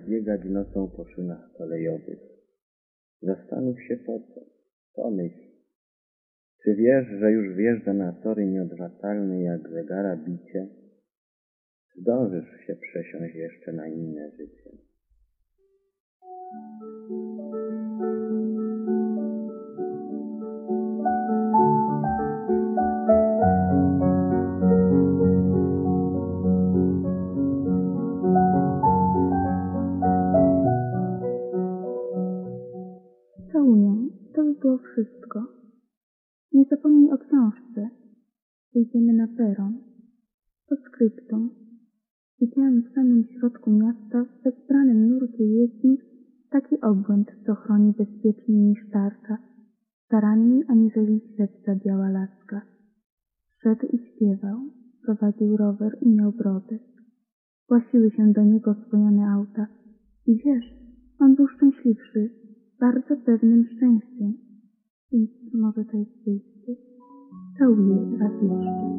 biegać nocą po szynach kolejowych. Zastanów się po co. Pomyśl. Czy wiesz, że już wjeżdża na tory nieodwracalny jak zegara bicie? Zdążysz się przesiąść jeszcze na inne życie. Całuję, to by było wszystko. Nie zapomnij o książce. Wyjdziemy na peron. Postscriptum. Widziałem w samym środku miasta, w bezbranym nurcie jezdni, taki obłęd, co chroni bezpieczniej niż tarcza, staranniej aniżeli ślepca biała laska. Szedł i śpiewał, prowadził rower i miał brodę. Głasiły się do niego oswojone auta. I wiesz, on był szczęśliwszy, bardzo pewnym szczęściem. Więc może to jest wyjście. Całuję raz jeszcze.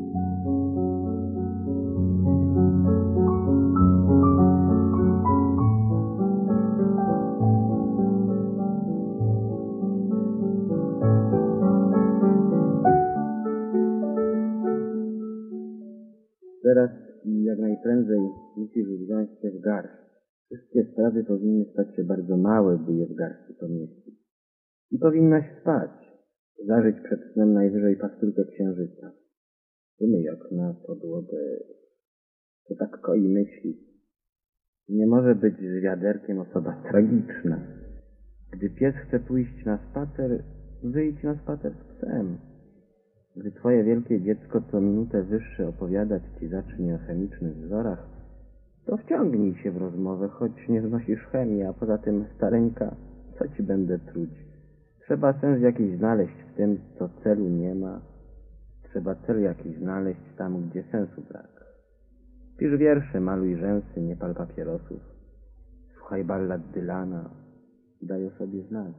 Teraz i jak najprędzej musisz wziąć się w garść. Wszystkie sprawy powinny stać się bardzo małe, by je w garści pomieścić. I powinnaś spać, zażyć przed snem najwyżej pastylkę księżyca. Umyj okna, podłogę, to tak koi myśli. Nie może być z wiaderkiem osoba tragiczna. Gdy pies chce pójść na spacer, wyjdź na spacer z psem. Gdy twoje wielkie dziecko co minutę wyższe opowiadać ci zacznie o chemicznych wzorach, to wciągnij się w rozmowę, choć nie znosisz chemii, a poza tym, stareńka, co ci będę truć? Trzeba sens jakiś znaleźć w tym, co celu nie ma. Trzeba cel jakiś znaleźć tam, gdzie sensu brak. Pisz wiersze, maluj rzęsy, nie pal papierosów. Słuchaj ballad Dylana i daj o sobie znać.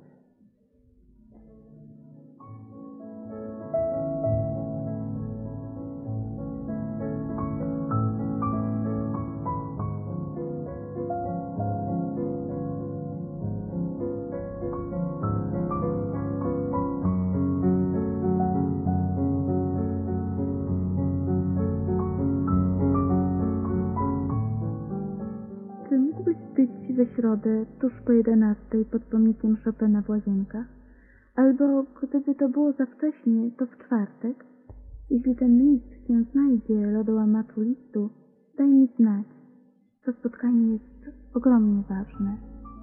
Czy mógłbyś być we środę, tuż po 11 pod pomnikiem Chopina w Łazienkach? Albo gdyby to było za wcześnie, to w czwartek? Jeśli ten list się znajdzie, lodołamaczu listu, daj mi znać. To spotkanie jest ogromnie ważne.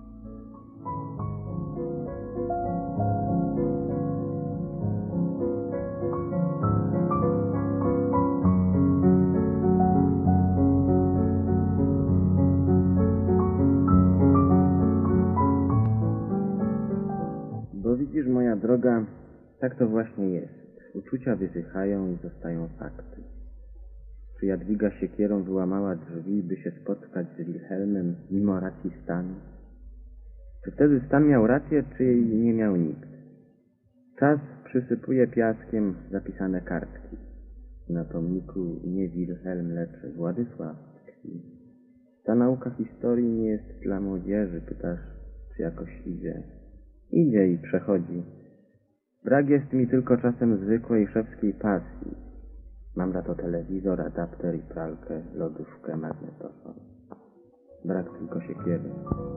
Bo widzisz, moja droga, tak to właśnie jest. Uczucia wysychają i zostają fakty. Czy Jadwiga siekierą wyłamała drzwi, by się spotkać z Wilhelmem mimo racji stanu? Czy wtedy stan miał rację, czy jej nie miał nikt? Czas przysypuje piaskiem zapisane kartki. Na pomniku nie Wilhelm, lecz Władysław tkwi. Ta nauka historii nie jest dla młodzieży, pytasz, czy jakoś idzie. Idzie i przechodzi. Brak jest mi tylko czasem zwykłej szewskiej pasji. Mam za to telewizor, adapter i pralkę, lodówkę, magnetofon. Brak tylko siekiery.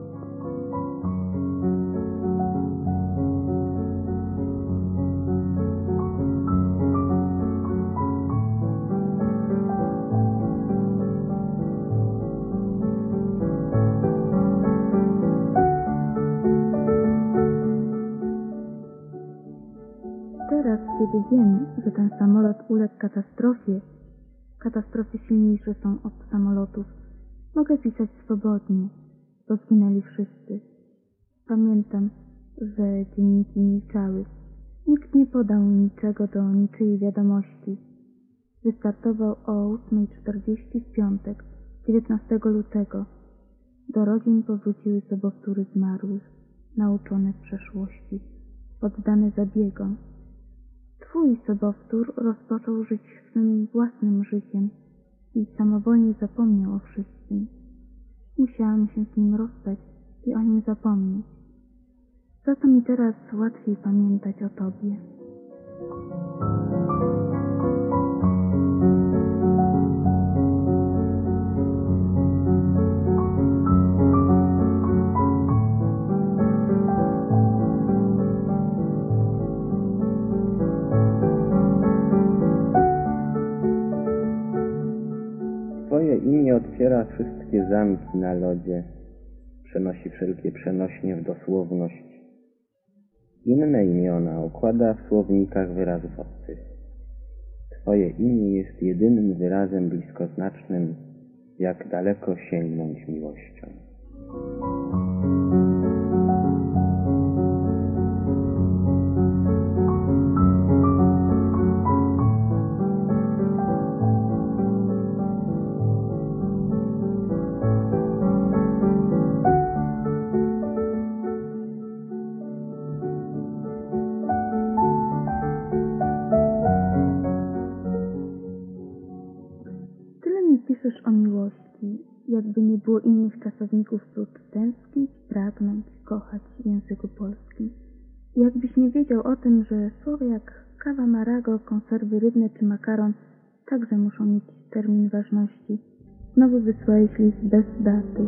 Teraz, kiedy wiem, że ten samolot uległ katastrofy silniejsze są od samolotów, mogę pisać swobodnie, bo zginęli wszyscy. Pamiętam, że dzienniki milczały. Nikt nie podał niczego do niczyjej wiadomości. Wystartował o 8:40 w piątek, 19 lutego. Do rodzin powróciły sobowtóry zmarłych, nauczone w przeszłości, oddane zabiegom. Twój sobowtór rozpoczął żyć swym własnym życiem i samowolnie zapomniał o wszystkim. Musiałam się z nim rozstać i o nim zapomnieć. Za to mi teraz łatwiej pamiętać o tobie. Twoje imię otwiera wszystkie zamki na lodzie, przenosi wszelkie przenośnie w dosłowność. Inne imiona układa w słownikach wyrazów obcych. Twoje imię jest jedynym wyrazem bliskoznacznym, jak daleko sięgnąć miłością. Tyle mi piszesz o miłości, jakby nie było innych czasowników prócz tęsknić, pragnąć, kochać w języku polskim. I jakbyś nie wiedział o tym, że słowa jak kawa marago, konserwy rybne czy makaron także muszą mieć termin ważności. Znowu wysłałeś list bez daty.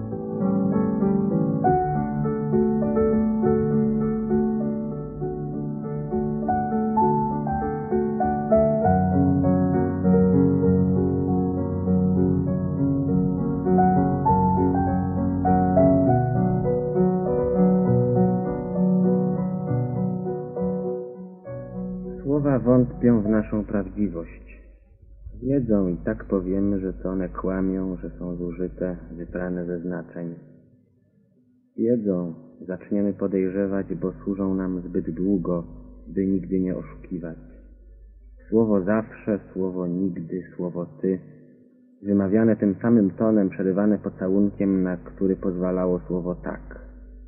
Słowa wątpią w naszą prawdziwość. Wiedzą i tak powiemy, że to one kłamią, że są zużyte, wyprane ze znaczeń. Wiedzą, zaczniemy podejrzewać, bo służą nam zbyt długo, by nigdy nie oszukiwać. Słowo zawsze, słowo nigdy, słowo ty, wymawiane tym samym tonem, przerywane pocałunkiem, na który pozwalało słowo tak.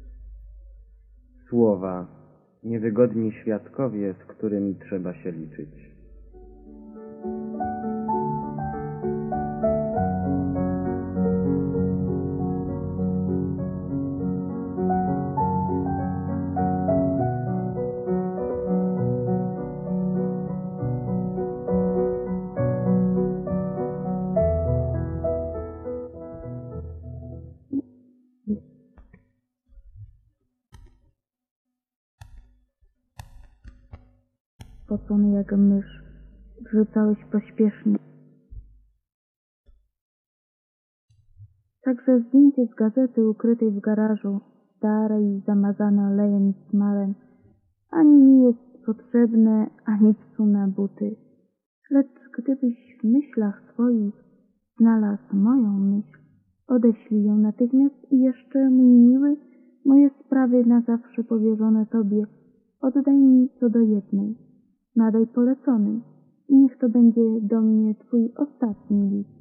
Słowa, niewygodni świadkowie, z którymi trzeba się liczyć. Spocony jak mysz, wrzucałeś pośpiesznie. Także zdjęcie z gazety ukrytej w garażu, stare i zamazane olejem i smarem, ani mi jest potrzebne, ani psu na buty. Lecz gdybyś w myślach swoich znalazł moją myśl, odeślij ją natychmiast i jeszcze, mój miły, moje sprawy na zawsze powierzone tobie oddaj mi co do jednej. Nadaj polecony i niech to będzie do mnie twój ostatni list.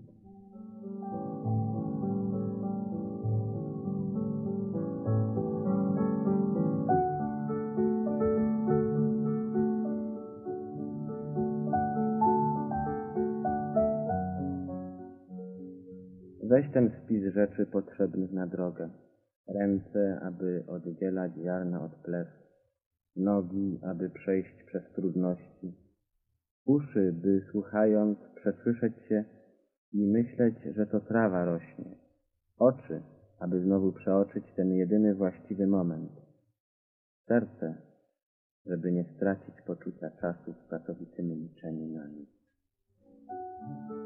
Weź ten spis rzeczy potrzebnych na drogę. Ręce, aby oddzielać ziarna od plew. Nogi, aby przejść przez trudności. Uszy, by słuchając przesłyszeć się i myśleć, że to trawa rośnie. Oczy, aby znowu przeoczyć ten jedyny właściwy moment. Serce, żeby nie stracić poczucia czasu w pracowitym liczeniu na nic.